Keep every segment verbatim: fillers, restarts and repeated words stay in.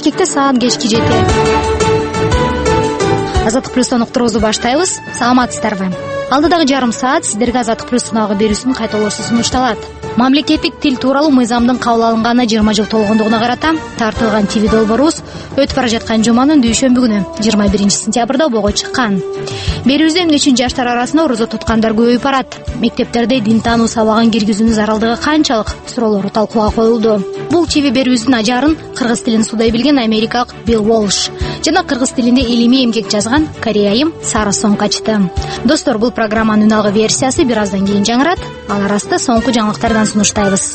Бишкекте саат кечки жети. Азаттык плюстан уктуруубузду баштайбыз. Саламатсыздарбы? Алдыдагы жарым саат сиздерге Азаттык плюстун ага берүүсүн кайталоосу сунушталат. Мамлекеттик тил тууралуу мыйзамдын кабыл алынганы жыйырма жыл толгондугуна карата тартылган ти ви долбоорубуз өтүп бара жаткан жуманын дүйшөмбү күнү жыйырма биринчи сентябрда бого чыккан. Берүүбүздө эмгечү жаштар арасында орозо туткандар көбөйүп барат. Мектептерде дин таануу сабагын киргизүүнүн зарылдыгы канчалык суроолору талкууга коюлду. Бул ти ви берүүбүздүн ажарын кыргыз тилин судай билген америкалык Билл Уолш жана кыргыз тилинде илимий эмгек жазган кореяйым Сара Сонг ачты. Достор, бул программанын үналгы версиясы бир аздан кийин жаңырат. Ал арасында соңку жаңылыктардан сунуштайбыз.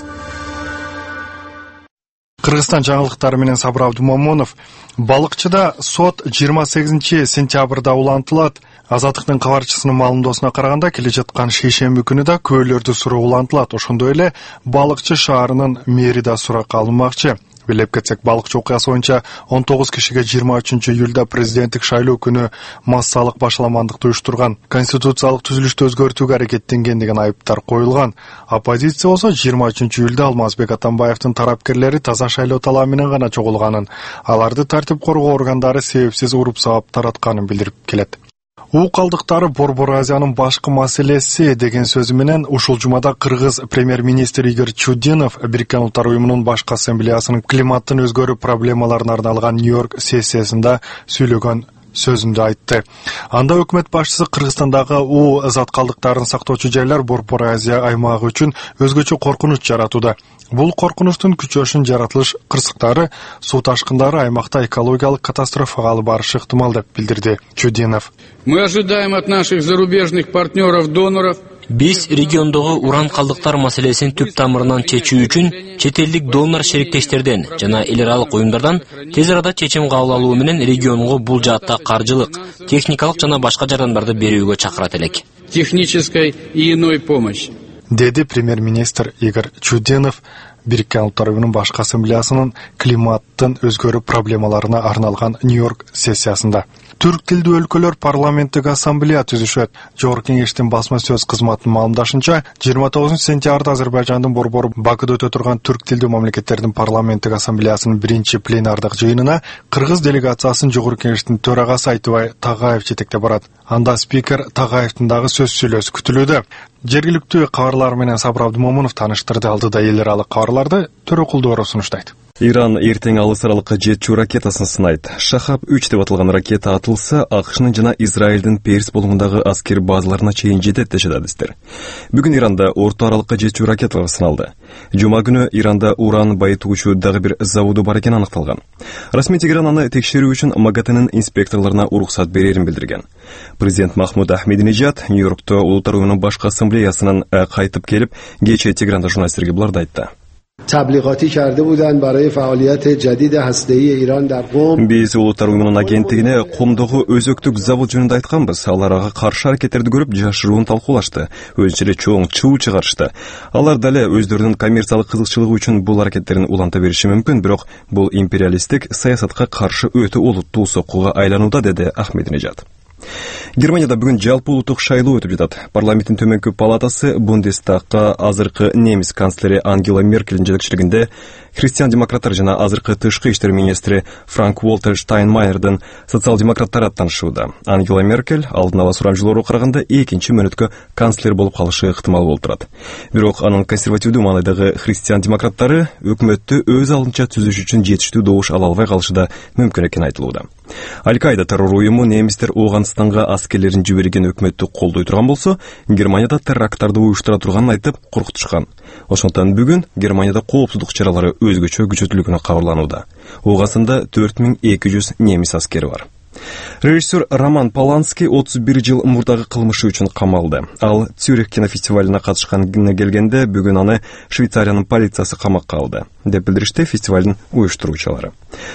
Кыргызстан жаңылыктары менен Сабыр Абдумомунов. Балыкчыда сот жыйырма сегизинчи сентябрда улантылат. Азаттыктын кабарчысынын маалымдоосуна караганда, келе жаткан шейшемби күнү да көөлөрдү суроо улантылат. Ошондой эле Балыкчы шаарынын мэри да суракка алынмакчы. Билеп кетсек, Балыкчы окуясы боюнча он тогуз кишиге жыйырма үчүнчү июлда президенттик шайлоо күнү массалык башаламандыкты уюштурган, конституциялык түзүлүштү өзгөртүүгө аракеттенген деген айыптар коюлган. Оппозиция болсо жыйырма үчүнчү июлда Алмазбек Атамбаевдин тарапкерлери таза шайлоо талабы менен гана чогулганын, аларды тартип коргоо органдары себепсиз уруп сабап таратканын билдирип келет. У калдыктары Борбор Азиянын башкы маселеси деген сөзү менен ушул жумада кыргыз премьер-министр Игорь Чудинов Бириккен Улуттар уюмунун башкы ассамблеясынын климаттын өзгөрүү проблемаларына арналган Нью-Йорк сессиясында сүйлөгөн сөзүндө айтты. Анда өкмөт башчысы Кыргызстандагы у зат калдыктарын сактоочу жайлар Борбор Азия аймагы үчүн өзгөчө коркунуч жаратууда. Бул коркунучтун күчөшүн жаратылыш кырсыктары, суу ташкындары аймакта экологиялык катастрофага алып барышы ыктымал деп билдирди Чудинов. Мы ожидаем от наших зарубежных партнеров-доноров. Биз региондогу уран калдыктар маселесин түп тамырынан чечүү үчүн чет элдик донор шериктештерден жана эл аралык уюмдардан тез арада чечим кабыл алуу менен регионго бул жаатта каржылык, техникалык жана башка жардамдарды берүүгө чакырат элек. Технической и иной помощи. Деди премьер-министр Игорь Чудинов Бириккен Улуттар уюмунун башкы ассамблеясынын климаттын өзгөрүү проблемаларына арналган Нью-Йорк сессиясында. Түрк тилдүү өлкөлөр парламенттик ассамблея түзүшөт. Жогорку кеңештин басма сөз кызматынын маалымдашынча, жыйырма тогузунчу сентябрда Азербайжандын борбору Бакыда өтө турган түрк тилдүү мамлекеттердин парламенттик ассамблеясынын биринчи пленардык жыйынына кыргыз делегациясын жогорку кеңештин төрагасы Айтыбай Тагаев жетектеп барат. Анда спикер Тагаевдин дагы сөз сүйлөөсү күтүлүүдө. Жергиликтүү кабарлар менен Сабыр Абдумомунов таныштырды. Алдыда эл аралык кабарларды Төрөкулдууров сунуштайт. Иран эртең алыс аралыкка жетчү ракетасын сынайт. Шахаб үч деп аталган ракета атылса, АКШнын жана Израилдин Перс болгондагы аскер базаларына чейин жетет дешет адистер. Бүгүн Иранда орто аралыкка жетчү ракеталар сыналды. Жума күнү Иранда уран байытуучу дагы бир заводу бар экени аныкталган. Расмий Тегеран аны текшерүү үчүн МАГАТЭнин инспекторлоруна уруксат берерин билдирген. Президент Махмуд Ахмединежад Нью-Йоркто Улуттар уюмунун башкы ассамблеясынын кайтып келип, кечээ Тегеранда журналисттерге буларды айтты. تبلیغاتی کرده بودند برای فعالیت جدید هسته‌ای ایران در قم. Биз Улуттар уюмунун агенттигине Кумдогу өзөктүк завод жөнүндө айтканбыз. Алар ага каршы аракеттерди көрүп, жашыруун талкуулашты. Өзүнчө эле чоң чуу чыгарышты. Алар дале өздөрүнүн коммерциялык кызыкчылыгы үчүн бул аракеттерин уланта бериши мүмкүн, бирок бул империалисттик саясатка каршы өтө олуттуу соккуга айланууда, деди Ахмединежад. Германияда бүгүн жалпы улуттук шайлоо өтүп жатат. Парламенттин төмөнкү палатасы Бундестагга азыркы немис канцлери Ангела Меркельдин жетекчилигинде христиан-демократтар жана азыркы тышкы иштер министри Франк Волтер Штайнмайердин социал-демократтары аттанышууда. Ангела Меркель алдын ала сурамжылоого караганда экинчи мөөнөткө канцлер болуп калышы ыктымал болуп турат. Бирок анын консервативдүү маанайдагы христиан-демократтары өкмөттү өз алдынча түзүш үчүн жетиштүү добуш ала албай калышы да мүмкүн экени айтылууда. Аль-Каида террор уюму немистер Ооганстанга аскерлерин жиберген өкмөттү колдой турган болсо, Германияда теракттарды уюштура турганын айтып коркутушкан. Ошондон бүгүн Германияда коопсуздук чаралары өзгөчө күчөтүлгөнү кабарланууда. Ооганстанда төрт миң эки жүз немис аскери бар. Режиссер Роман Полански отуз бир жыл мурдагы кылмышы үчүн камалды. Ал Цюрих кинофестивалына катышканына келгенде бүгүн аны Швейцариянын полициясы камакка алды, деп билдиришти фестивалдын уюштуруучулары.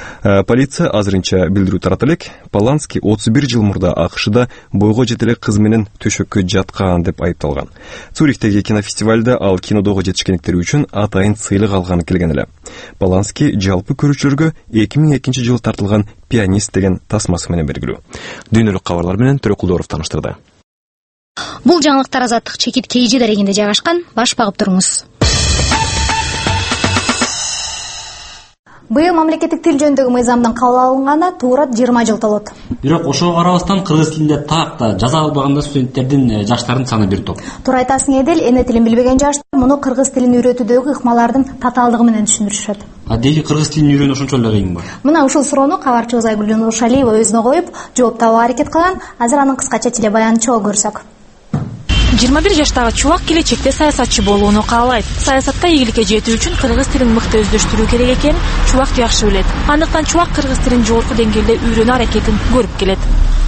Полиция азырынча билдирүү таратты элек, Полански отуз бир жыл мурда АКШда бойго жетеле кыз менен төшөккө жаткан деп айыпталган. Цюрихтеги кинофестивалда ал кинодогу жетишкендиктери үчүн атайын сыйлык алганы келген эле. Полански жалпы көрүүчүлөргө эки миң экинчи жылы тартылган «Пианист» деген тасмасы менен белгилүү. Дүйнөлүк кабарлар менен Төрөкулдууров таныштырды. Бул жаңылыктар Азаттык чекит кейжи дарегинде жайгашкан. Баш багып туруңуз. Быйыл мамлекеттик тил жөнүндөгү мыйзамдын кабыл алынганына туура жыйырма жыл толот. Бирок ошого карабастан кыргыз тилинде так да жаза албаганда студенттердин, жаштардын саны бир топ. Туура айтасың Эдил, эне тилин билбеген жаштар муну кыргыз тилин үйрөтүүдөгү ыкмалардын татаалдыгы менен түшүндүрүшөт. А деги кыргыз тилин үйрөнүү ошончо эле кыйынбы? Мына ушул суроону кабарчыбыз Айгүл Нуршалиева өзүнө коюп, жооп табууга аракет кылган. Азыр анын кыскача телебаянын чогуу көрсөк. жыйырма бир жаштагы чубак келечекте саясатчы болууну каалайт. Саясатта ийгиликке жетүү үчүн кыргыз тилин мыкты өздөштүрүү керек экенин чубак жакшы билет. Андыктан чубак кыргыз тилин жогорку деңгээлде үйрөнүү аракетин көрүп келет.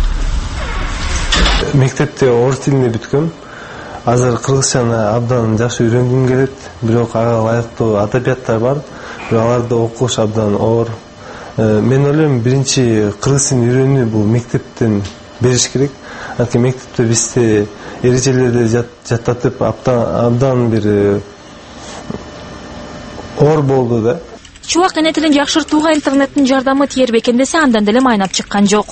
Мектепте орус тилинде бүткөм. Азыр кыргызчаны абдан жакшы үйрөнгүм келет. Бирок ага ылайыктуу адабияттар бар. Бирок аларды окуш абдан оор. Мен ойлойм, биринчи кыргыз тилин үйрөнүү бул мектептен бериш керек. Анткени мектепте бизде эрежелерди жаттатып абдан бир оор болду да. Чубак эне тилин жакшыртууга интернеттин жардамы тиер бекен десе, андан деле майнап чыккан жок.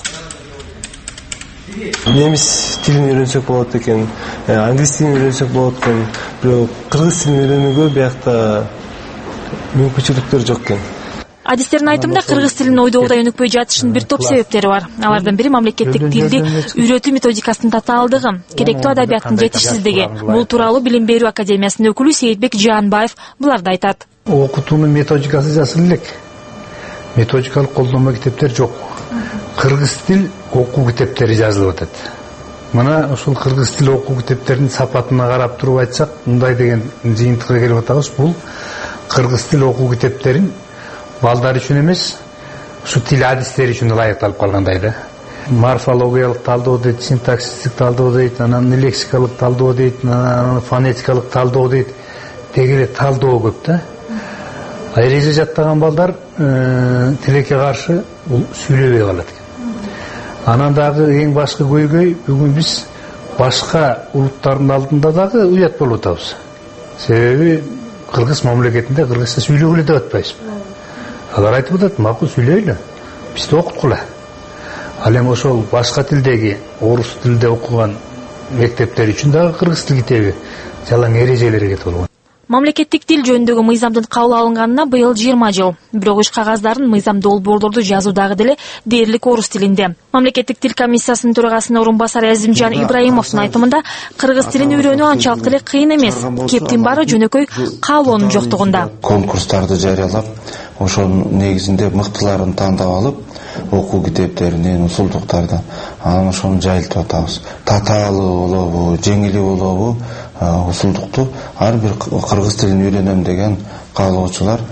Немис тилин үйрөнсөк болот экен, англис тилин үйрөнсөк болот экен, бирок кыргыз тилин үйрөнүүгө биякта мүмкүнчүлүктөр жок экен. Адистердин айтымында кыргыз тилинин ойдогудай өнүкпөй жатышынын бир топ себептери бар. Алардын бири мамлекеттик тилди үйрөтүү методикасынын татаалдыгы, керектүү адабияттын жетишсиздиги. Бул тууралуу Билим берүү академиясынын өкүлү Сейитбек Жаанбаев буларды айтат. Окутуунун методикасы жазылып элек. Методикалык колдонмо китептер жок. Кыргыз тил окуу китептери жазылып атат. Мына ушул кыргыз тил окуу китептеринин сапатына карап туруп айтсак, мындай деген жыйынтыкка келип атабыз. Бул кыргыз тил окуу китептерин балдар үчүн эмес, ушу тил адистери үчүн ылайыкталып калгандай да. Морфологиялык талдоо дейт, синтаксистик талдоо дейт, анан лексикалык талдоо дейт, анан фонетикалык талдоо дейт. Деги эле талдоо көп да. Эреже жаттаган балдар тилекке каршы бул сүйлөбөй калат экен. Анан дагы эң башкы көйгөй, бүгүн биз башка улуттардын алдында дагы уят болуп атабыз. Себеби кыргыз мамлекетинде кыргызча сүйлөгүлө деп атпайбызбы. Алар айтып атат, макул сүйлөйлү, бизди окуткула. Ал эми ошол башка тилдеги, орус тилде окуган мектептер үчүн дагы кыргыз тил китеби жалаң эрежелер кетип болгон. Мамлекеттик тил жөнүндөгү мыйзамдын кабыл алынганына быйыл жыйырма жыл. Бирок иш кагаздарын, мыйзам долбоорлорду жазуудагы деле дээрлик орус тилинде. Мамлекеттик тил комиссиясынын төрагасынын орун басары Азимжан Ибраимовдун айтымында, кыргыз тилин үйрөнүү анчалык деле кыйын эмес. Кептин баары жөнөкөй каалоонун жоктугунда. Конкурстарды жарыялап, ошонун негизинде мыктыларын тандап алып, окуу китептеринен, усулдуктардан анан ошону жайылтып атабыз. Татаалуу болобу, жеңили болобу, усулдукту ар бир кыргыз тилин үйрөнөм деген каалоочулар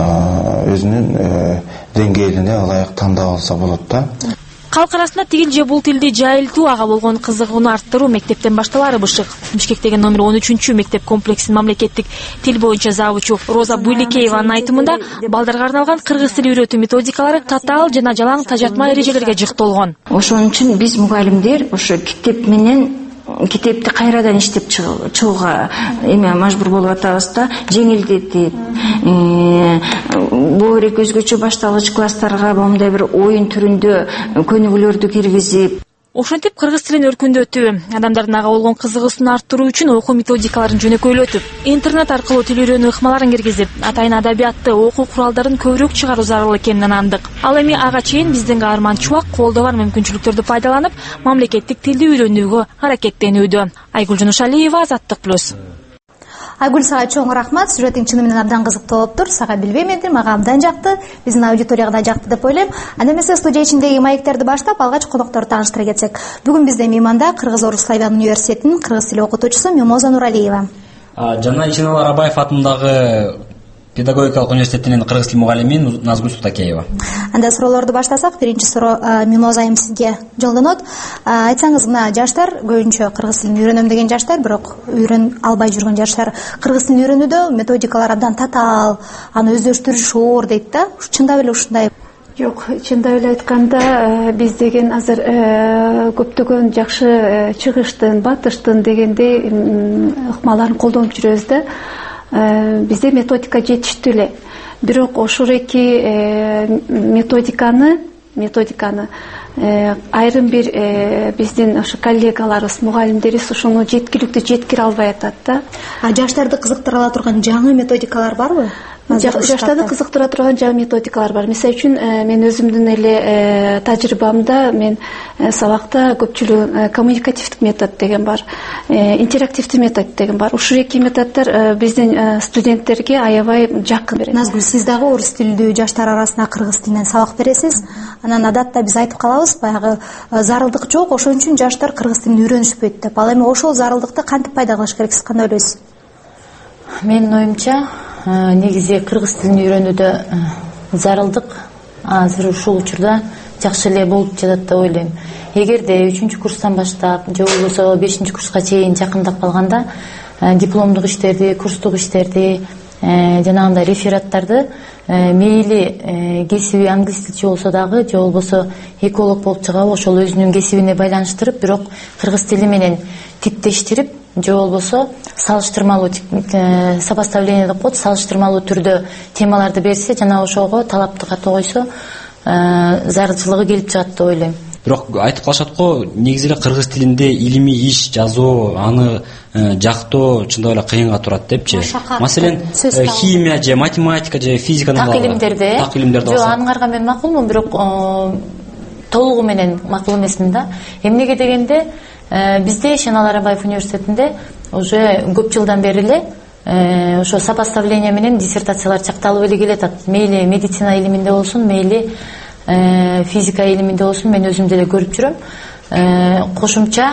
өзүнүн деңгээлине ылайык тандап алса болот да. Калк арасында тигил же бул тилди жайылтуу, ага болгон кызыгууну арттыруу мектептен башталары бышык. Бишкектеги номер он үчүнчү мектеп комплексинин мамлекеттик тил боюнча завучу Роза Буйликееванын айтымында, балдарга арналган кыргыз тили үйрөтүү методикалары татаал жана жалаң тажатма эрежелерге жыктолгон. Ошон үчүн биз мугалимдер ошо китеп менен китепти кайрадан иштеп чыгууга эме мажбур болуп атабыз да, жеңилдетип, боорек өзгөчө башталгыч класстарга моундай бир оюн түрүндө көнүгүүлөрдү киргизип, ошентип кыргыз тилин өркүндөтүү, адамдардын ага болгон кызыгуусун арттыруу үчүн окуу методикаларын жөнөкөйлөтүп, интернет аркылуу тил үйрөнүү ыкмаларын киргизип, атайын адабиятты, окуу куралдарын көбүрөөк чыгаруу зарыл экенин андык. Ал эми ага чейин биздин каарман чубак колдо бар мүмкүнчүлүктөрдү пайдаланып, мамлекеттик тилди үйрөнүүгө аракеттенүүдө. Айгүл Нуршалиева, Азаттык плюс. Айгүл, сага чоң рахмат. Сюжетиң чыны менен абдан кызыктуу болуптур. Сага билбейм эди, мага абдан жакты. Биздин аудиторияга да жакты деп ойлойм. Анда эмесе студия ичиндеги маектерди баштап, алгач конокторду тааныштыра кетсек. Бүгүн бизде мейманда Кыргыз-Орус славян университетинин кыргыз тили окутуучусу Мимоза Нуралиева. Жана Иченалы Арабаев атындагы педагогикалык университетинин кыргыз тил мугалими Назгүл Сутакеева. Анда суроолорду баштасак, биринчи суроо Мимоза айым сизге жолдонот. Айтсаңыз, мына жаштар көбүнчө кыргыз тилин үйрөнөм деген жаштар, бирок үйрөн албай жүргөн жаштар кыргыз тилин үйрөнүүдө методикалар абдан татаал, аны өздөштүрүш оор дейт да. Чындап эле ушундай? Жок, чындап эле айтканда, биз деген азыр көптөгөн жакшы чыгыштын, батыштын дегендей ыкмаларын колдонуп жүрөбүз да. Бизде методика жетиштүү эле. Бирок ошол эки методиканы методиканы айрым бир биздин ошо коллегаларыбыз, мугалимдерибиз ошону жеткиликтүү жеткире албай атат да. А жаштарды кызыктыра ала турган жаңы методикалар барбы? жаштарды кызыктыра турган жаңы методикалар бар. Мисалы үчүн мен өзүмдүн эле тажрыйбамда мен сабакта көпчүлүгү коммуникативдик метод деген бар, интерактивдүү метод деген бар. Ушул эки методдор биздин студенттерге аябай жакын. Назгүл, сиз дагы орус тилдүү жаштар арасында кыргыз тилинен сабак бересиз. Анан адатта биз айтып калабыз, баягы зарылдык жок, ошон үчүн жаштар кыргыз тилин үйрөнүшпөйт деп. Ал эми ошол зарылдыкты кантип пайда кылыш керек, сиз кандай ойлойсуз? Менин оюмча, негизи кыргыз тилин үйрөнүүдө зарылдык азыр ушул учурда жакшы эле болуп жатат деп ойлойм. Эгерде үчүнчү курстан баштап же болбосо бешинчи курска чейин жакындап калганда дипломдук иштерди, курстук иштерди, жанагындай рефераттарды мейли кесиби англис тилчи болсо дагы же болбосо эколог болуп чыгабы, ошол өзүнүн кесибине байланыштырып, бирок кыргыз тили менен типтештирип же болбосо салыштырмалуу сопоставление деп коет, салыштырмалуу түрдө темаларды берсе, жана ошого талапты катуу койсо зарылчылыгы келип чыгат деп ойлойм. Бирок айтып калышат го, негизи эле кыргыз тилинде илимий иш жазуу, аны жактоо чындап эле кыйынга турат депчи. Маселен, химия же математика же физиканы так илимдерде, так илимдерде жок, аңарга мен макулмун, бирок толугу менен макул эмесмин да. Эмнеге дегенде, бизде Шенал Арабаев университетинде уже көп жылдан бери эле ошо сопоставление менен диссертациялар чакталып эле келатат. Мейли медицина илиминде болсун, мейли физика илиминде болсун, мен өзүм деле көрүп жүрөм. Кошумча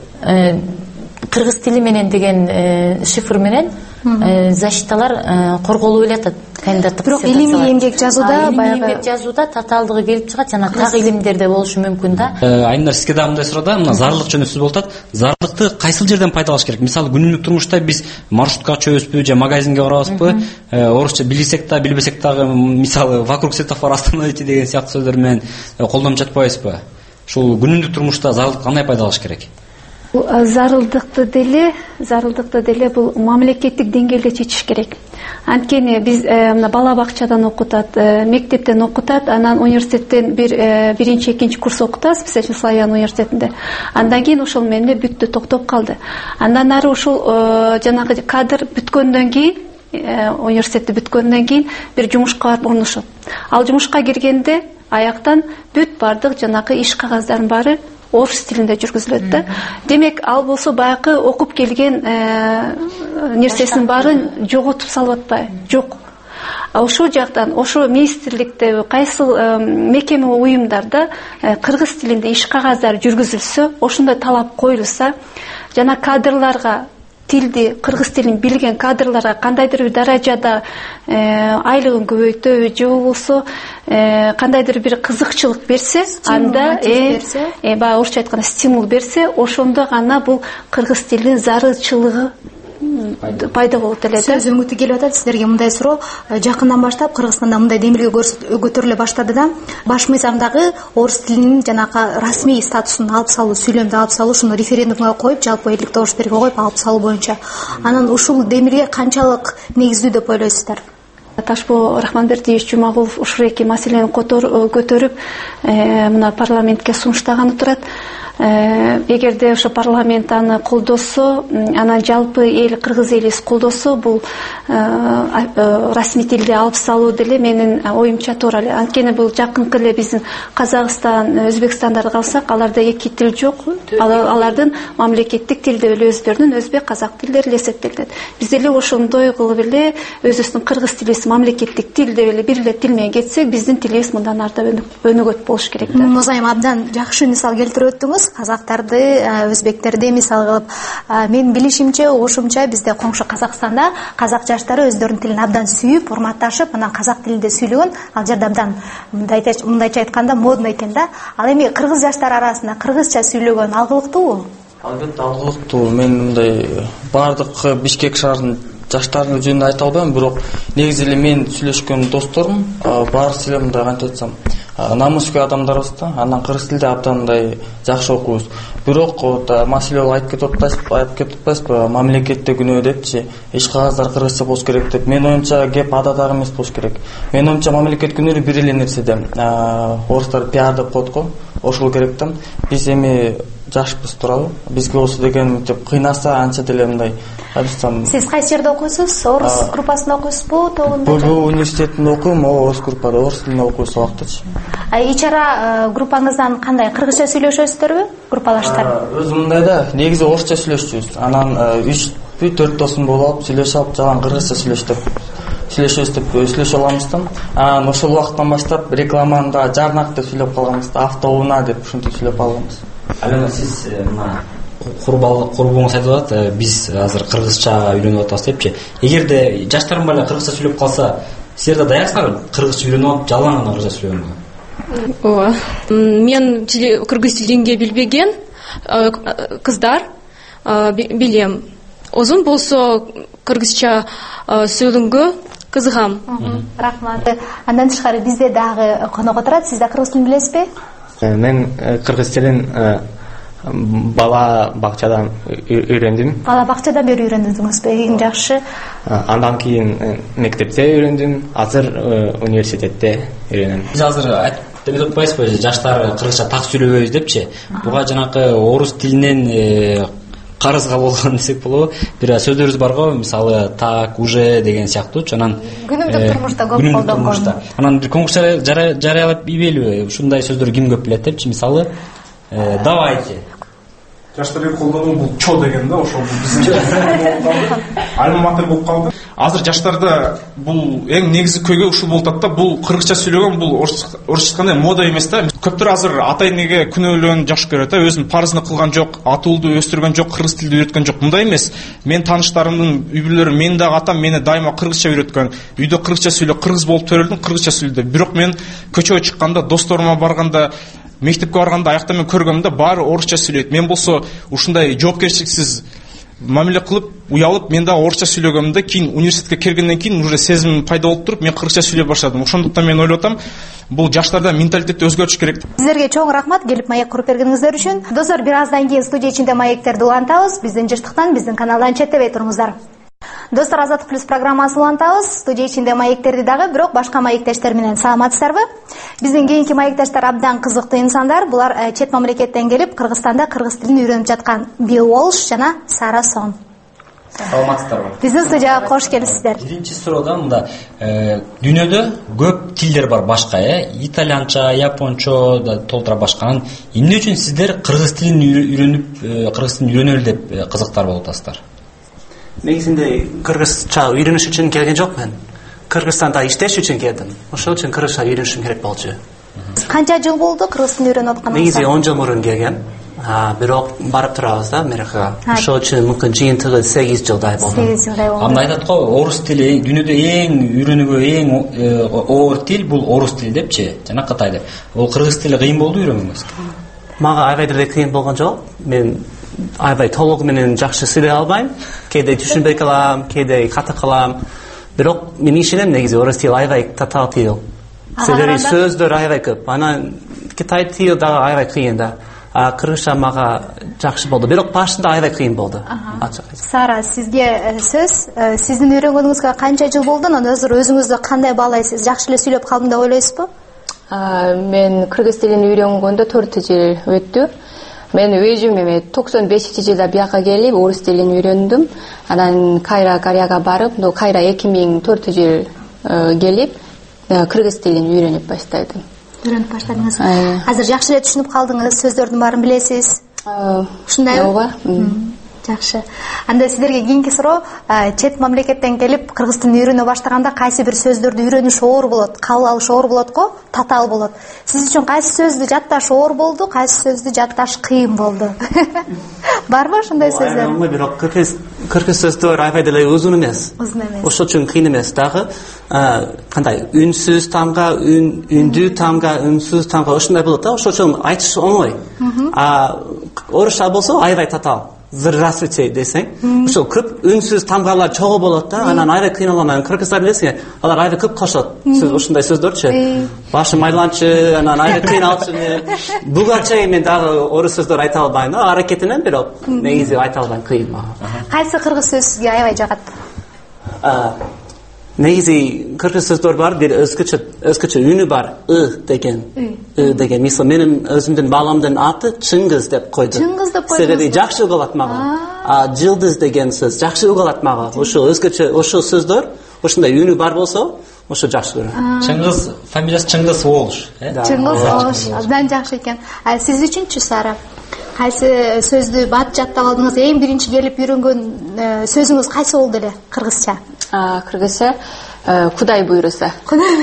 кыргыз тили менен деген шифр менен защиталар корголуп эле кандидаттык. Бирок илимий эмгек жазууда, баягы эмгек жазууда татаалдыгы келип чыгат, жана так илимдерде болушу мүмкүн да. Айнар, сизге да мындай суроо да, мына зарылдык жөнүндө сөз болуп атат. Зарылдыкты кайсыл жерден пайдалаш керек? Мисалы, күнүмдүк турмушта биз маршрутка чөбүспү же магазинге барабызбы? Орусча билсек да, билбесек дагы, мисалы, вокруг светофора остановите деген сыяктуу сөздөр менен колдонуп жатпайбызбы? Ушул күнүмдүк турмушта зарылдыкты кандай пайдалаш керек? Зарылдыкты деле, зарылдыкты деле бул мамлекеттик деңгээлде чечиш керек. Анткени биз мына бала бакчадан окутат, мектептен окутат, анан университеттен бир биринчи, экинчи курс окутабыз, мисалы үчүн Славян университетинде. Андан кийин ошол менен бүттү, токтоп калды. Андан ары ушул жанагы кадр бүткөндөн кийин, университетти бүткөндөн кийин бир жумушка барып орношот. Ал жумушка киргенде аяктан бүт бардык жанагы иш кагаздардын баары орус тилинде жүргүзүлөт да. Демек, ал болсо баягы окуп келген нерсесин баарын жоготуп салып атпайбы? Жок. Ошол жактан, ошо министрликте, кайсыл мекеме уюмдарда кыргыз тилинде иш кагаздар жүргүзүлсө, ошондой талап коюлса, жана кадрларга тилди, кыргыз тилин билген кадрларга кандайдыр бир даражада айлыгын көбөйтөбү же болбосо кандайдыр бир кызыкчылык берсе, анда э баягы орусча айтканда стимул берсе, ошондо гана бул кыргыз тилинин зарылчылыгы пайда болот эле да. Сөз үмүтү келип атат сиздерге мындай суроо. Жакындан баштап Кыргызстанда мындай демилге көтөрүлө баштады да. Баш мыйзамдагы орус тилинин жанагы расмий статусун алып салуу, сүйлөмдү алып салуу, ушуну референдумга коюп, жалпы элдик добуш берүүгө коюп алып салуу боюнча. Анан ушул демилге канчалык негиздүү деп ойлойсуздар? Ташпо Рахманбердиевич Жумагулов ушул эки маселени көтөрүп, мына парламентке сунуштаганы турат. Эгерде ошо парламент аны колдосо, анан жалпы эл, кыргыз эли колдосо, бул расмий тилди алып салуу деле менин оюмча туура эле. Анткени бул жакынкы эле биздин Казакстан, Өзбекстандарды калсак, аларда эки тил жок. Алардын мамлекеттик тил деп эле өздөрүнүн өзбек, казак тилдери эле эсептелет. Биз деле ошондой кылып эле өзүбүздүн кыргыз тилибиз мамлекеттик тил деп эле бир эле тил менен кетсек, биздин тилибиз мындан арта өнүгөт болуш керек да. Мозайым абдан жакшы мисал келтирип өттүңүз. Казактарды, өзбектерди мисал кылып, мен билишимче, угушумча бизде коңшу Казакстанда казак жаштары өздөрүнүн тилин абдан сүйүп, урматташып, анан казак тилинде сүйлөгөн. Ал жерде абдан мындайча айтканда модно экен да. Ал эми кыргыз жаштары арасында кыргызча сүйлөгөн алгылыктуубу? Албетте алгылыктуу. Мен мындай бардык Бишкек шаарынын жаштарын жөнүндө айта албайм, бирок негизи эле мен сүйлөшкөн досторум баарысы эле мындай кантип айтсам, намыскөй адамдарбыз да. Анан кыргыз тилде абдан мындай жакшы окуйбуз. Бирок маселе болуп айтып кетип атпайсызбы, айтып кетип атпайсызбы, мамлекетте күнөө депчи, иш кагаздар кыргызча болуш керек деп. Мен оюмча кеп ада дагы эмес болуш керек. Мен оюмча мамлекет күнөө бир эле нерседе, орустар пиар деп коет го, ошол керек да. Биз эми жашпыз туурабы. Бизге болсо деген мектеп кыйнаса анча деле мындай абистан. Сиз кайсы жерде окуйсуз? Орус группасында окуйсузбу, тобунда? Бул университетинде окуйм, орус группада, орус тилинде окуйбуз убактычы. Ичара группаңыздан кандай кыргызча сүйлөшөсүздөрбү, группалаштар? Өз мындай да, негизи орусча сүйлөшчүбүз. Анан үч төрт досум болуп алып сүйлөшүп алып, жаган кыргызча сүйлөштүк. Сүйлөшөбүз деп сүйлөшө аламыз да. Анан ошол убакыттан баштап рекламанда жарнак деп сүйлөп калганбыз, автоунаа деп ушинтип сүйлөп калганбыз. Алена, сиз мына курбуңуз айтып атат, биз азыр кыргызча үйрөнүп атабыз депчи. Эгерде жаштарым бала кыргызча сүйлөп калса, силер да даярсыздарбы кыргызча үйрөнүп алып, жалаң гана кыргызча сүйлөгөнгө? Ооба. Мен кыргыз тилин билбеген кыздар билем. Озун болсо кыргызча сүйлөнгө кызыгам. Рахмат. Андан тышкары бизде дагы конок отурат. Сиз да кыргыз тилин билесизби? Мен кыргыз тилин бала бакчадан үйрөндүм. Бала бакчадан бери үйрөндүңүзбү? Эң жакшы. Андан кийин мектепте үйрөндүм. Азыр университетте үйрөнөм. Биз азыр айтып атпайсызбы, жаштар кыргызча так сүйлөбөйбүз депчи. Буга жанакы орус тилинен карызга болгон десек болобу. Бир сөздөрүбүз бар го, мисалы так, уже деген сыяктуучу. Анан күнүмдүк турмушта көп колдонгон. Анан бир конкурс жарыялап ийбелби? Ушундай сөздөр ким көп билет депчи, мисалы давайте. Жаштар колдонуу бул чо деген да, ошол биздин альма-матер болуп калды. Азыр жаштарда бул эң негизи көйгөй ушул болуп атат да, бул кыргызча сүйлөгөн бул орусча кандай мода эмес да. Көптөр азыр ата энеге күнөөлөнүп жакшы көрөт да, өзүнүн парызын кылган жок, аты уулду өстүргөн жок, кыргыз тилди үйрөткөн жок. Мындай эмес. Мен тааныштарымдын үй бүлөлөрү, менин дагы атам мени дайыма кыргызча үйрөткөн. Үйдө кыргызча сүйлө, кыргыз болуп төрөлдүм, кыргызча сүйлөдүм. Бирок мен көчөгө чыкканда, досторума барганда, мектепке барганда аякта мен көргөмдө баары орусча сүйлөйт. Мен болсо ушундай жоопкерчиликсиз мамиле кылып, уялып, мен да орусча сүйлөгөмдө кийин университетке келгенден кийин уже сезим пайда болуп туруп, мен кыргызча сүйлөй баштадым. Ошондуктан мен ойлоп атам, бул жаштарда менталитетти өзгөртүш керек. Сиздерге чоң рахмат келип маек куруп бергениңиздер үчүн. Достор, бир аздан кийин студия ичинде маектерди улантабыз. Биздин жыштыктан, биздин каналдан четтебей туруңуздар. Достор, Азаттык плюс программасын улантабыз. Студия ичинде маектерди дагы, бирок башка маектештер менен саламатсыздарбы? Биздин кийинки маектештер абдан кызыктуу инсандар. Булар чет мамлекеттен келип, Кыргызстанда кыргыз тилин үйрөнүп жаткан Билл Уолш жана Сара Сон. Саламатсыздарбы? Биздин студияга кош келипсиздер. Биринчи суроода мында дүйнөдө көп тилдер бар башка, э? Итальянча, япончо да толтура башка. Эмне үчүн сиздер кыргыз тилин үйрөнүп, кыргыз тилин үйрөнөлү деп кызыктар болуп атасыздар? Негизинде кыргызча үйрөнүш үчүн келген жокмун. Кыргызстанда иштеш үчүн келдим. Ошол үчүн кыргызча үйрөнүшүм керек болчу. Канча жыл болду кыргыз тилин үйрөнүп атканыңызга? Негизи он жыл мурун келгем. Бирок барып турабыз да Америкага. Ошол үчүн мүмкүн жыйынтыгы сегиз жылдай болду. сегиз жылдай болду. Анда айтат го, орус тили дүйнөдө эң үйрөнүүгө эң оор тил бул орус тили депчи, жана Кытай деп. Бул кыргыз тили кыйын болду үйрөнгөнгө? Мага аябай деле кыйын болгон жок. Мен аябай толугу менен жакшы сүйлөй албайм. Кээде түшүнбөй калам, кээде каты калам. Бирок мен ишенем, негизи орус тили аябай татаал тил. Себеби сөздөр аябай көп. Анан Кытай тили дагы аябай кыйын да. А кыргызча мага жакшы болду. Бирок башында аябай кыйын болду. Сара, сизге сөз, сиздин үйрөнгөнүңүзгө канча жыл болду? Анан азыр өзүңүздү кандай баалайсыз? Жакшы эле сүйлөп калдым деп ойлойсузбу? Мен кыргыз тилин үйрөнгөндө төрт жыл өттү. Мен өзүм эме токсон бешинчи жылда бияка келип орус тилин үйрөндүм. Анан Кайра Кореяга барып, но Кайра эки миң төртүнчү жыл келип кыргыз тилин үйрөнүп баштадым. Үйрөнүп баштадыңыз. Азыр жакшы эле түшүнүп калдыңыз, сөздөрдүн баарын билесиз. Ушундайбы? Ооба. Жакшы. Анда сиздерге кийинки суроо, чет мамлекеттен келип кыргыз тилин үйрөнө баштаганда кайсы бир сөздөрдү үйрөнүш оор болот, кабыл алыш оор болот го, татаал болот. Сиз үчүн кайсы сөздү жатташ оор болду, кайсы сөздү жатташ кыйын болду? Барбы ошондой сөздөр? Ооба, бирок кыргыз сөздөр аябай деле узун эмес. Узун эмес. Ошол үчүн кыйын эмес. Дагы кандай үнсүз тамга, үндүү тамга, үнсүз тамга ошондой болот да. Ошол үчүн айтыш оңой. А орусча болсо аябай татаал. Здравствуйте десең, ошол көп үнсүз тамгалар чогуу болот да. Анан аябай кыйналам. Кыргыздар билесиңер, алар аябай көп кошот. Сөз ушундай сөздөрчү. Башым айланчы, анан аябай кыйналчы. Булгарча мен дагы орус сөздөр айта албайм да. Аракетинен бирок негизи айта албайм, кыйын мага. Кайсы кыргыз сөз сизге аябай жагат? негизи кыргыз сөздөр бар, бир өзгөчө өзгөчө үнү бар. ы деген. ы деген. Мисалы менин өзүмдүн баламдын аты Чыңгыз деп койдум. Чыңгыз деп койдуңуз. Себеби жакшы угулат мага. А жылдыз деген сөз жакшы угулат мага. Ошо өзгөчө ошо сөздөр, ошондой үнү бар болсо, ошо жакшы көрөм. Чыңгыз фамилиясы Чыңгыз Оолуш, э? Чыңгыз Оолуш. Абдан жакшы экен. А сиз үчүнчү Сара? Кайсы сөздү бат жаттап алдыңыз? Эң биринчи келип үйрөнгөн сөзүңүз кайсы болду эле кыргызча? Кыргызча Кудай буйруса.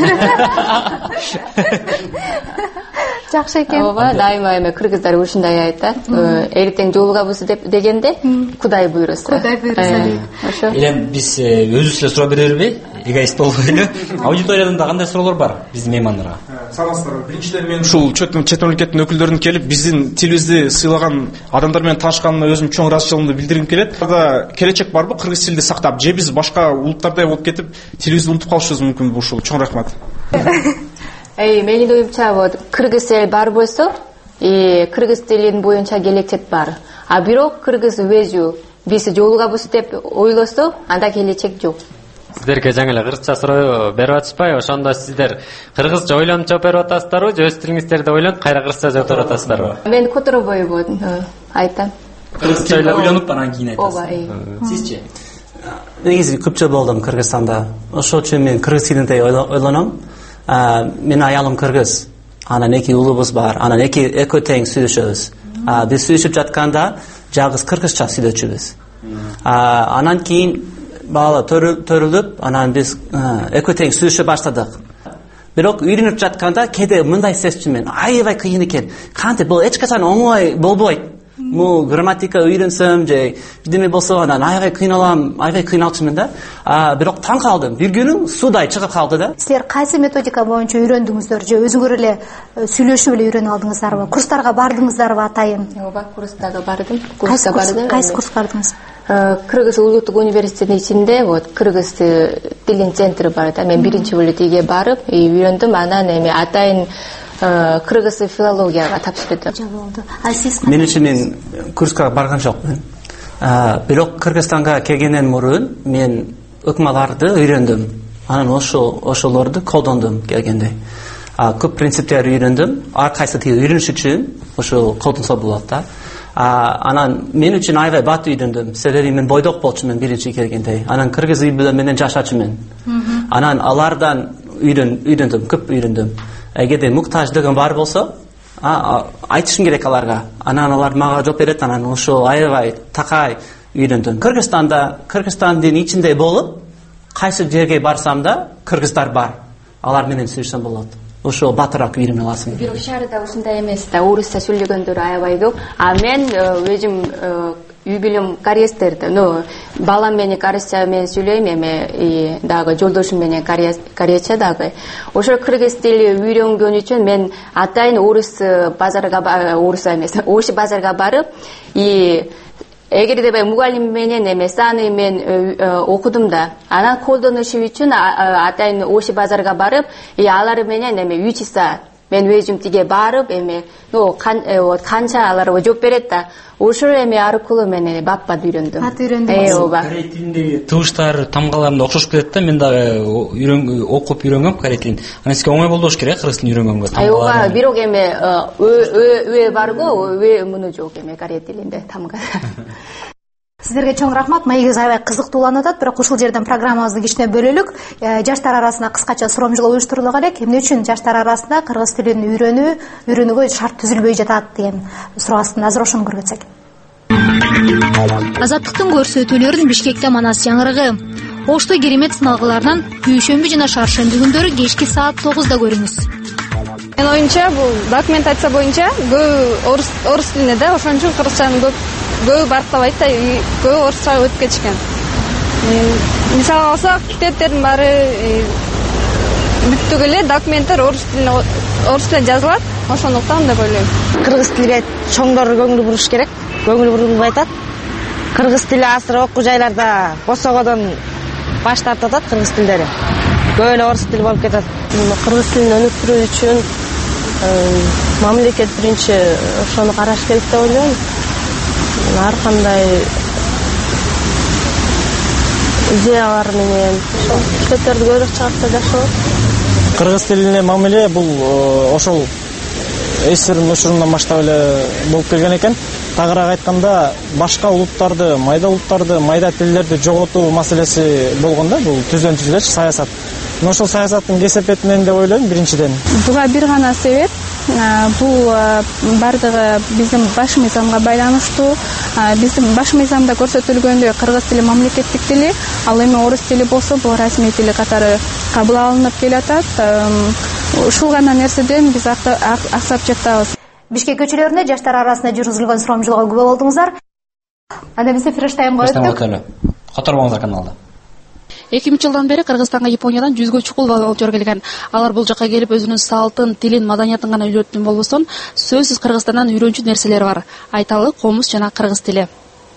Жакшы экен. Ооба, дайыма эме кыргыздар ушундай айтат. Эртең жолугабыз деп дегенде Кудай буйруса. Кудай буйруса дейт. Ошо. Эле биз өзүбүз эле сурап беребизби? Эгоист болбойлу. Аудиторияда кандай суроолор бар биздин меймандарга? Саламатсыздарбы. Биринчиден мен ушул чет мамлекеттин өкүлдөрүнүн келип биздин тилибизди сыйлаган адамдар менен таанышканыма өзүм чоң ыраазычылыгымды билдиргим келет. Анда келечек барбы кыргыз тилди сактап, же биз башка улуттардай болуп кетип тилибизди унутуп калышыбыз мүмкүнбү? Ушул чоң рахмат. Эй, менин оюмча вот кыргыз эл бар болсо, и кыргыз тилин боюнча келечек бар. А бирок кыргыз өзү биз жолугабыз деп ойлосо, анда келечек жок. Сиздерге жаңы эле кыргызча суроо берип атышпайбы? Ошондо сиздер кыргызча ойлонуп жооп берип атасыздарбы, же өз тилиңиздерди ойлонуп кайра кыргызча жооп берип атасыздарбы? Мен которобой вот айтам. Кыргызча ойлонуп анан кийин айтасыз. Ооба. Сизчи? Негизи көп жыл болдум Кыргызстанда. Ошол үчүн мен кыргыз тилинде ойлоном. Менин аялым кыргыз. Анан эки уулубуз бар. Анан эки экөө тең сүйлөшөбүз. Биз сүйлөшүп жатканда жалгыз кыргызча сүйлөчүбүз. Анан кийин бала төрүлүп, анан биз экөө тең сүйлөшө баштадык. Бирок үйрөнүп жатканда кээде мындай сезчүмүн. Аябай кыйын экен. Кантип бул эч качан оңой болбойт. Му грамматика үйрөнсөм же бирдеме болсо анан аябай кыйналам, аябай кыйналчумун да. А бирок таң калдым. Бир күнү суудай чыгып калды да. Силер кайсы методика боюнча үйрөндүңүздөр же өзүңөр эле сүйлөшүп эле үйрөнүп алдыңыздарбы? Курстарга бардыңыздарбы атайын? Ооба, курстарга бардым. Курска бардым. Кайсы курс бардыңыз? Кыргыз улуттук университетинин ичинде вот кыргыз тилин центри бар да. Мен биринчи болуп тиге барып, үйрөндүм. Анан эми атайын кыргыз филологияга тапшырдым. А сиз? Менимче мен курска барган жокмун. Бирок Кыргызстанга келгенден мурун мен өкмаларды үйрөндүм. Анан ошол ошолорду колдондум келгенде. Көп принциптерди үйрөндүм. Ар кайсы тил үйрөнүш үчүн ошол колдонсо болот да. Анан мен үчүн аябай бат үйрөндүм. Себеби мен бойдок болчумун биринчи келгенде. Анан кыргыз үй менен жашачумун. Анан алардан үйрөндүм, көп үйрөндүм. Эгерде муктаждыгым бар болсо, айтышым керек аларга. Анан алар мага жооп берет, анан ошо аябай такай үйрөндүм. Кыргызстанда, Кыргызстандын ичинде болуп, кайсы жерге барсам да кыргыздар бар. Алар менен сүйлөшсөм болот. Ошо батыраак үйрөнө аласың. Бирок шаарда ушундай эмес да, орусча сүйлөгөндөр аябай көп. А мен өзүм үй билим кореецтерди, ну, балам менен корейча менен сүйлөйм, эми дагы жолдошум менен корейча дагы. Ошо кыргыз тили үйрөнгөн үчүн мен атайын орус базарга, орус эмес, ош базарга барып, и эгерде мугалим менен эмес, аны мен окудум да. Анан колдонушу үчүн атайын ош базарга барып, и алар менен эми үч саат мен өзүм тиге барып, эми, ну, канча алар жооп берет да. Ошол эми аркылуу мен баппат үйрөндүм. Бат үйрөндүм. Ооба. Корей тилиндеги тыбыштар, тамгаларында окшошуп кетет да. Мен дагы окуп үйрөнгөм корей тилин. Анан сизге оңой болду болуш керек кыргыз тилин үйрөнгөнгө. Ооба, бирок эми өө бар го, өө муну жок эми корей тилинде тамга. Сиздерге чоң рахмат. Маегибиз аябай кызыктууланып атат, бирок ушул жерден программабызды кичине бөлөлүк. Жаштар арасында кыскача сурамжылоо уюштурулук элек. Эмне үчүн жаштар арасында кыргыз тилин үйрөнүү, үйрөнүүгө шарт түзүлбөй жатат деген суроо астында азыр ошону көргөзсөк. Азаттыктын көрсөтүүлөрүн Бишкекте Манас жаңырыгы. Ошто керемет сыналгыларынан дүйшөмбү жана шаршемби күндөрү кечки саат тогузда көрүңүз. Мен оюмча бул документация боюнча көп орус орус тилинде да, ошон үчүн кыргызчаны көп көп барктабайт да, көп орусча өтүп кетишкен. Мисалы алсак, китептердин баары бүттүк эле, документтер орус тилинде орус тилинде жазылат, ошондуктан деп ойлойм. Кыргыз тилге чоңдор көңүл буруш керек, көңүл бурулбай атат. Кыргыз тили азыр окуу жайларда босогодон баш тартып атат кыргыз тилдери. Көп эле орус тили болуп кетет. Кыргыз тилин өнүктүрүү үчүн мамлекет биринчи ошону караш керек деп ойлойм. Ар кандай идеялар менен ошол китептерди көбүрөөк чыгарса жакшы болот. Кыргыз тилине мамиле бул ошол эсирин учурундан баштап эле болуп келген экен. Тагыраак айтканда, башка улуттарды, майда улуттарды, майда тилдерди жоготуу маселеси болгон да, бул түздөн түз элечи саясат. Мына ошол саясаттын кесепетинен деп ойлойм, биринчиден. Буга бир гана себеп, бул бардыгы биздин баш мыйзамга байланыштуу. Биздин баш мыйзамда көрсөтүлгөндөй кыргыз тили мамлекеттик тили, ал эми орус тили болсо бул расмий тили катары кабыл алынып келатат. Ушул гана нерседен биз аксап жатабыз. Бишкек көчөлөрүндө жаштар арасында жүргүзүлгөн сурамжылоого күбө болдуңуздар. Анда бизде фрештаймга өттүк. Которбоңуздар каналда. эки миң жылдан бери Кыргызстанга Япониядан жүзгө чукул волонтер келген. Алар бул жака келип өзүнүн салтын, тилин, маданиятын гана үйрөттүн болбосун, сөзсүз Кыргызстандан үйрөнчү нерселер бар. Айталы, комуз жана кыргыз тили.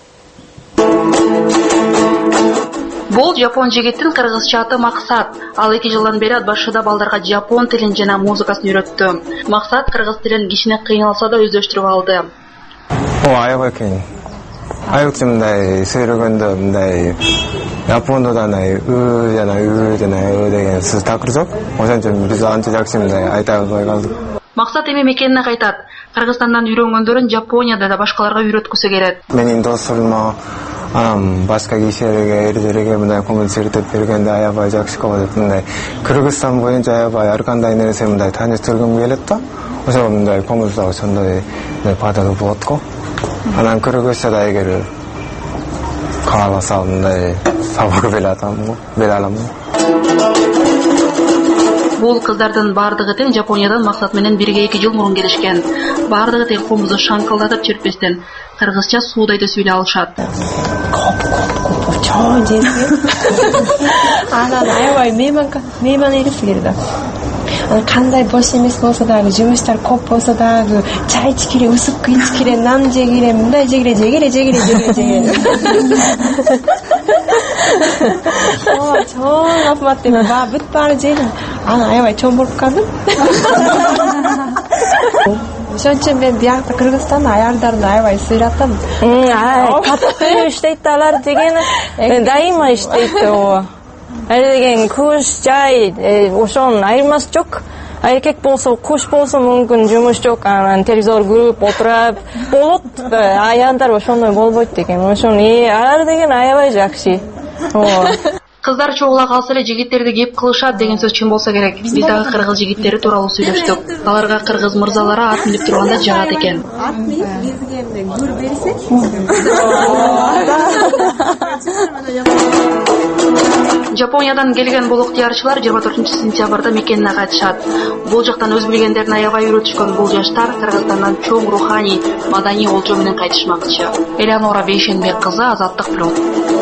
Бул жапон жигиттин кыргызча аты Максат. Ал эки жылдан бери ат башыда балдарга жапон тилин жана музыкасын үйрөттү. Максат кыргыз тилин кичине кыйналса да өздөштүрүп алды. О, аябай экен. Айыкчы мындай сөйлөгөндө мындай Япондо мындай ы жана ы жана ы деген сөз такыр жок. Ошон үчүн биз анча жакшы мындай айта албай калдык. Максат эми мекенине кайтат. Кыргызстандан үйрөнгөндөрүн Жапонияда да башкаларга үйрөткүсү келет. Менин досумма анан башка кишилерге, эрдерге мындай көңүл чертип бергенде аябай жакшы болот. Мындай Кыргызстан боюнча аябай ар кандай нерсе мындай тааныштыргым келет да. Ошол мындай көңүл да ошондой пайдалуу болот го. Анан кыргызча да эгер кааласа мындай сабак бере атам, бере алам. Бул кыздардын бардыгы тең Жапониядан Максат менен бирге эки жыл мурун келишкен. Бардыгы тең комузду шаңкылдатып черпестен кыргызча суудайда сүйлөй алышат. Чоң жеби. Анан аябай мейман мейман элиси келди. Кандай бош эмес болсо дагы, жумуштар көп болсо дагы, чай ичкире, усук ичкире, нан жегире, мындай жегире, жегире, жегире, жегире, жегире. О, чоң апмат деп, ба, бүт баары жейдим. Анан аябай чоң болуп калдым. Ошон үчүн мен биякта Кыргызстанда аялдарды аябай сыйратам. Катты иштейт алар деген, дайыма иштейт о. Али деген куш, жай, ошонун айырмасы жок. Эркек болсо, куш болсо мүмкүн жумуш жок, анан телевизор көрүп отуруп болот. Аяндар ошондой болбойт деген. Ошон алар деген аябай жакшы. Кыздар чогула калса эле жигиттерди кеп кылышат деген сөз чын болсо керек. Биз дагы кыргыз жигиттери тууралуу сүйлөштүк. Аларга кыргыз мырзалары ат минип турганда жагат экен. Ат минип бизге эмне гүр берсек? Жапониядан келген бул ыктыярчылар жыйырма төртүнчү сентябрда мекенине кайтышат. Бул жактан өз билгендерин аябай үйрөтүшкөн бул жаштар Кыргызстандан чоң руханий, маданий олжо менен кайтышмакчы. Элеонора Бейшенбек кызы, Азаттык плюс.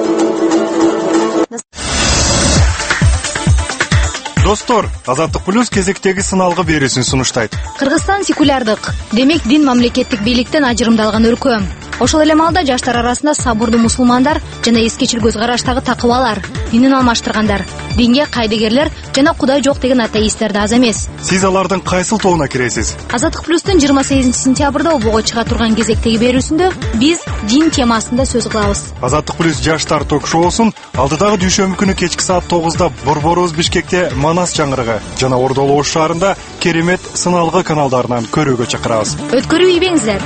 Достор, Азаттык плюс кезектеги сыналгы берүүсүн сунуштайт. Кыргызстан секулярдык, демек дин мамлекеттик бийликтен ажырымдалган өлкө. Ошол эле маалда жаштар арасында сабырдуу мусулмандар жана эскечил көз караштагы такыбалар, динин алмаштыргандар, динге кайдыгерлер жана Кудай жок деген атеисттер да аз эмес. Сиз алардын кайсыл тобуна киресиз? Азаттык плюстун жыйырма сегизинчи сентябрда обого чыга турган кезектеги берүүсүндө биз дин темасында сөз кылабыз. Азаттык плюс жаштар ток-шоусун алдыдагы дүйшөмбү күнү кечки саат тогузда Борборубуз Бишкекте Манас чаңырыгы жана Ордолу Ош шаарында Керемет сыналгы каналдарынан көрүүгө чакырабыз. Өткөрүү ийбеңиздер.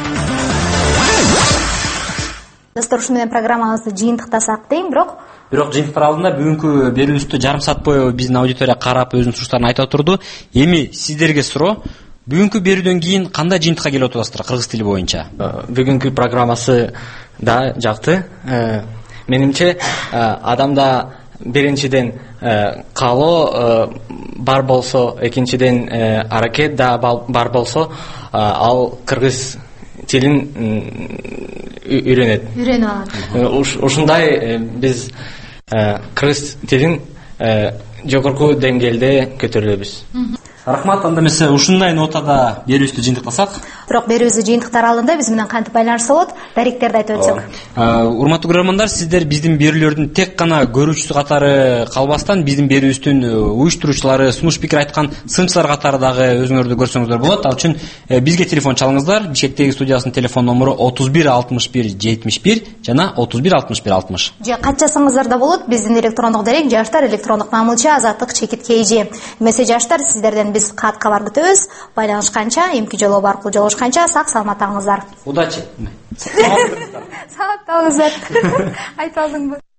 Достор, ушу менен программабызды жыйынтыктасак дейм, бирок бирок жыйынтыктар алдында бүгүнкү берүүбүздү жарым саат бою биздин аудитория карап өзүнүн сунуштарын айтып отурду. Эми сиздерге суроо, бүгүнкү берүүдөн кийин кандай жыйынтыкка келип отурасыздар кыргыз тили боюнча? Бүгүнкү программасы да жакты. Менимче адамда биринчиден каалоо бар болсо, экинчиден аракет да бар болсо, ал кыргыз тилин үйрөнөт. Үйрөнүп алат. Ушундай биз кыргыз тилин жогорку деңгээлде көтөрөлөбүз. Рахмат. Анда эмесе ушундай нотада берүүбүздү жыйынтыктасак. Бирок берүүбүздү жыйынтыктар алдында биз менен кантип байланышса болот? Даректерди айтып өтсөк. Урматтуу көрөрмандар, сиздер биздин берүүлөрдүн тек гана көрүүчүсү катары калбастан, биздин берүүбүздүн уюштуруучулары, сунуш пикир айткан сынчылар катары дагы өзүңөрдү көрсөңүздөр болот. Ал үчүн бизге телефон чалыңыздар. Бишкектеги студиясынын телефон номуру отуз бир алтымыш бир жетимиш бир жана отуз бир алтымыш бир алтымыш. Же катчасаңыздар да болот. Биздин электрондук дарек жаштар электрондук намылчы азаттык чекит kg. Эмесе жаштар, сиздерден биз кат кабар күтөбүз. Байланышканча, эмки жолоо аркылуу жолугушканча сак саламат алыңыздар. Удачи. Саламат болуңуздар. Айтып алдыңбы?